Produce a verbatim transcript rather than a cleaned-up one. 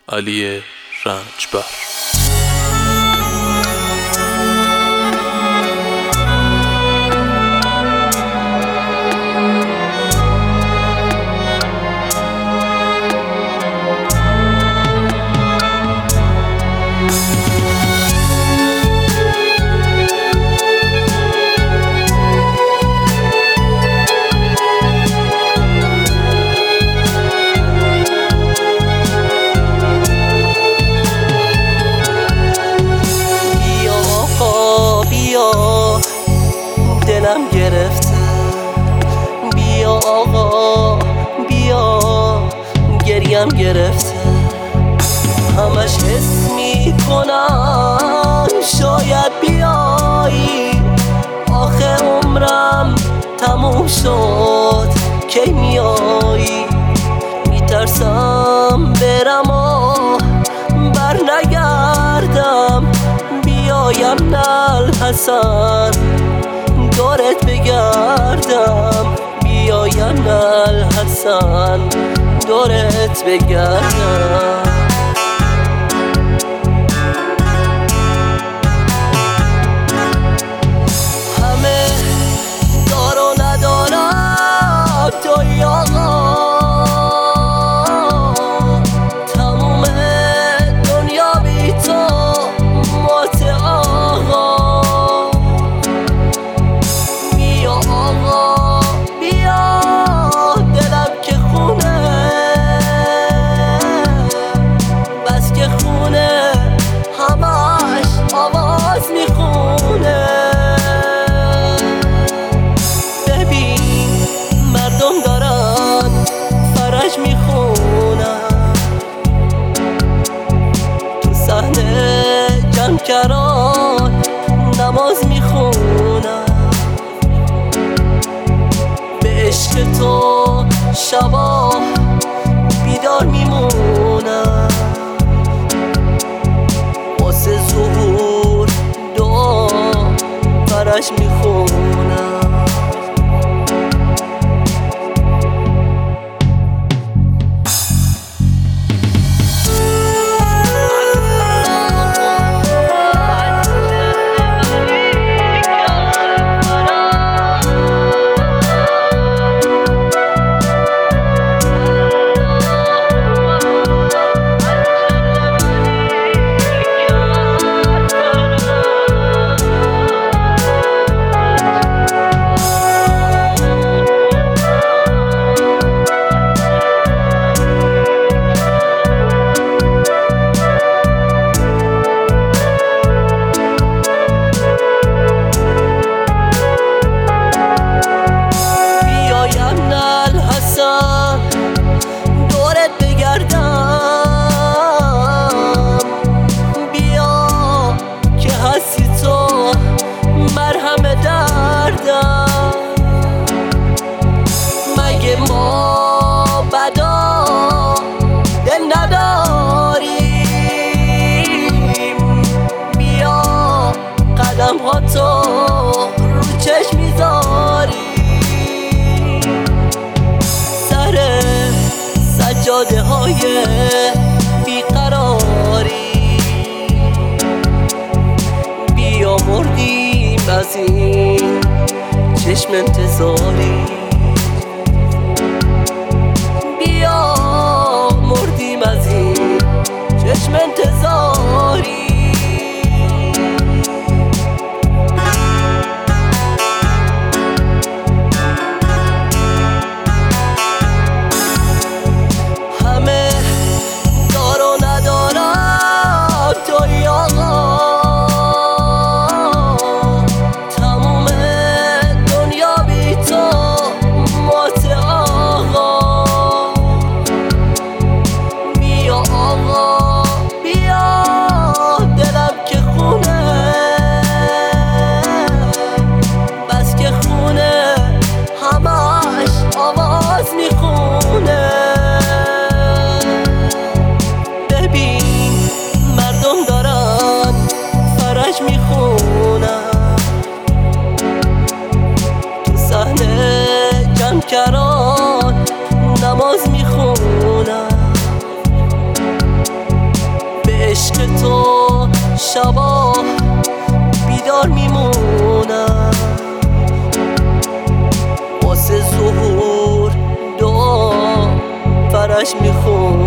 علی رنجبر. دلم گرفته، بیا آقا بیا، گریم گرفته. همش حس میکنم شاید بیایی، آخه عمرم تموم شد کی میایی. میترسم برم و بر نگردم، بیایم نل حسن دورت بگردم، بیایم نل حسن دورت بگردم. همه دار و ندارم توی آقا، تموم دنیا بی تو مات آقا. کران نماز میخونم، به عشق تو شبا بیدار میمونم، واسه ظهور دعا برش میخونم. مگه ما بدا دل نداریم؟ بیا قدم ها تو رو چشم میذاری، سر سجاده های بیقراری. بیا مردیم از این چشم انتظاری، بیا مردیم از این چشم انتظاری. همه دار و ندارم توی آقا، تموم دنیا بی تو شبا بیدار میمونم، واسه ظهور دعا فرش میخونم.